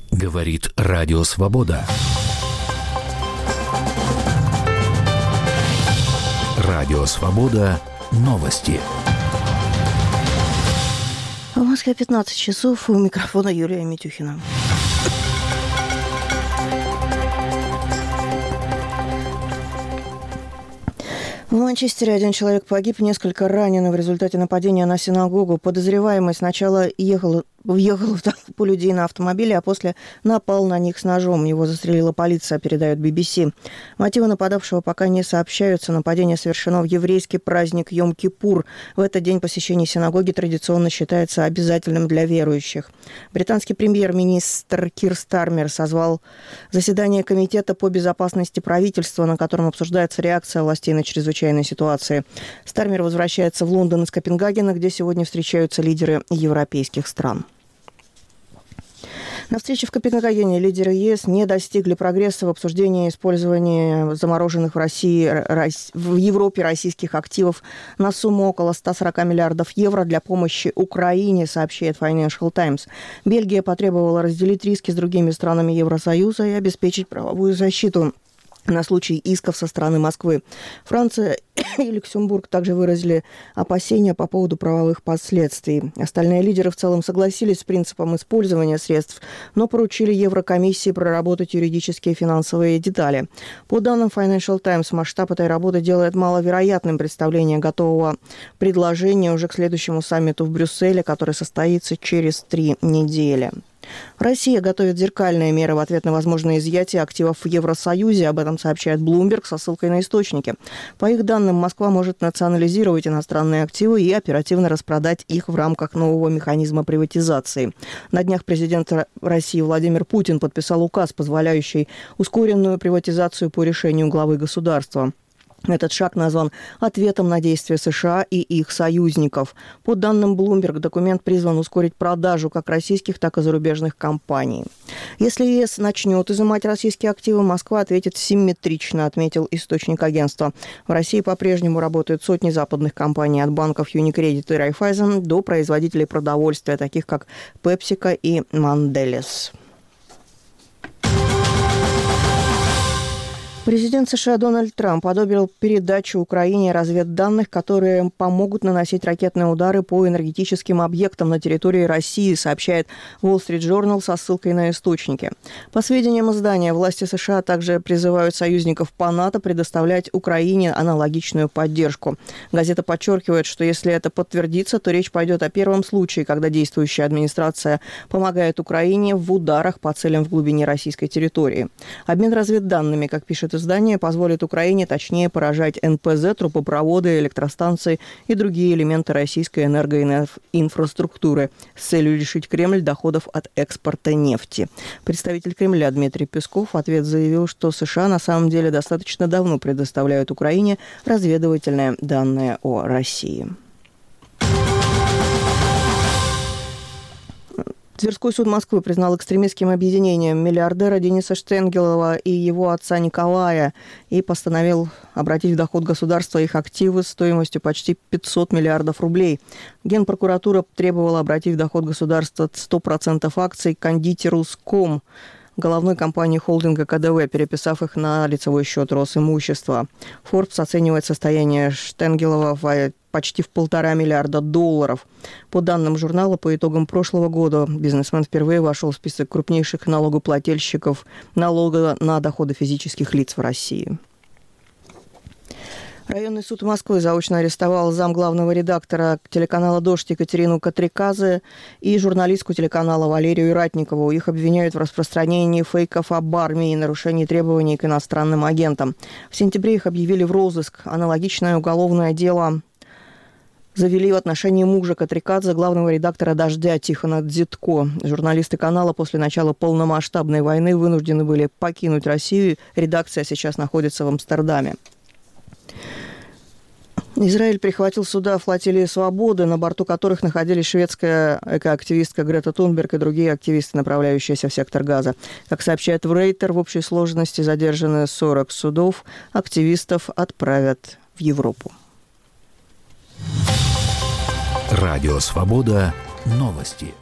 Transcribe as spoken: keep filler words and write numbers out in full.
Говорит Радио Свобода. Радио Свобода. Новости. В Москве пятнадцать часов. У микрофона Юлия Митюхина. В Манчестере один человек погиб, несколько ранены в результате нападения на синагогу. Подозреваемый сначала ехал, въехал в толпу людей на автомобиле, а после напал на них с ножом. Его застрелила полиция, передает би би си. Мотивы нападавшего пока не сообщаются. Нападение совершено в еврейский праздник Йом-Кипур. В этот день посещение синагоги традиционно считается обязательным для верующих. Британский премьер-министр Кир Стармер созвал заседание Комитета по безопасности правительства, на котором обсуждается реакция властей на чрезвычайные ситуации. Стармер возвращается в Лондон из Копенгагена, где сегодня встречаются лидеры европейских стран. На встрече в Копенгагене лидеры ЕС не достигли прогресса в обсуждении использования замороженных в России, в Европе российских активов на сумму около ста сорока миллиардов евро для помощи Украине, сообщает Financial Times. Бельгия потребовала разделить риски с другими странами Евросоюза и обеспечить правовую защиту на случай исков со стороны Москвы. Франция и Люксембург также выразили опасения по поводу правовых последствий. Остальные лидеры в целом согласились с принципом использования средств, но поручили Еврокомиссии проработать юридические и финансовые детали. По данным Financial Times, масштаб этой работы делает маловероятным представление готового предложения уже к следующему саммиту в Брюсселе, который состоится через три недели. Россия готовит зеркальные меры в ответ на возможное изъятие активов в Евросоюзе. Об этом сообщает Bloomberg со ссылкой на источники. По их данным, Москва может национализировать иностранные активы и оперативно распродать их в рамках нового механизма приватизации. На днях президент России Владимир Путин подписал указ, позволяющий ускоренную приватизацию по решению главы государства. Этот шаг назван ответом на действия США и их союзников. По данным Bloomberg, документ призван ускорить продажу как российских, так и зарубежных компаний. Если ЕС начнет изымать российские активы, Москва ответит симметрично, отметил источник агентства. В России по-прежнему работают сотни западных компаний, от банков Unicredit и Raiffeisen до производителей продовольствия, таких как PepsiCo и Mondelez. Президент США Дональд Трамп одобрил передачу Украине разведданных, которые помогут наносить ракетные удары по энергетическим объектам на территории России, сообщает Wall Street Journal со ссылкой на источники. По сведениям издания, власти США также призывают союзников по НАТО предоставлять Украине аналогичную поддержку. Газета подчеркивает, что если это подтвердится, то речь пойдет о первом случае, когда действующая администрация помогает Украине в ударах по целям в глубине российской территории. Обмен разведданными, как пишет издание, позволит Украине точнее поражать эн пэ зэ, трубопроводы, электростанции и другие элементы российской энергоинфраструктуры с целью лишить Кремль доходов от экспорта нефти. Представитель Кремля Дмитрий Песков в ответ заявил, что США на самом деле достаточно давно предоставляют Украине разведывательные данные о России. Тверской суд Москвы признал экстремистским объединением миллиардера Дениса Штенгелова и его отца Николая и постановил обратить в доход государства их активы стоимостью почти пятьсот миллиардов рублей. Генпрокуратура требовала обратить в доход государства сто процентов акций кондитеру «Ском», головной компании холдинга ка дэ вэ, переписав их на лицевой счет Росимущества. Forbes оценивает состояние Штенгелова в почти в полтора миллиарда долларов. По данным журнала, по итогам прошлого года бизнесмен впервые вошел в список крупнейших налогоплательщиков налога на доходы физических лиц в России. Районный суд Москвы заочно арестовал замглавного редактора телеканала «Дождь» Екатерину Катриказе и журналистку телеканала Валерию Ратникову. Их обвиняют в распространении фейков об армии и нарушении требований к иностранным агентам. В сентябре их объявили в розыск. Аналогичное уголовное дело завели в отношении мужа Катрикадзе, главного редактора «Дождя» Тихона Дзитко. Журналисты канала после начала полномасштабной войны вынуждены были покинуть Россию. Редакция сейчас находится в Амстердаме. Израиль прихватил суда флотилии «Свободы», на борту которых находились шведская экоактивистка Грета Тунберг и другие активисты, направляющиеся в сектор Газа. Как сообщает Рейтер, в общей сложности задержаны сорок судов. Активистов отправят в Европу. Радио «Свобода». Новости.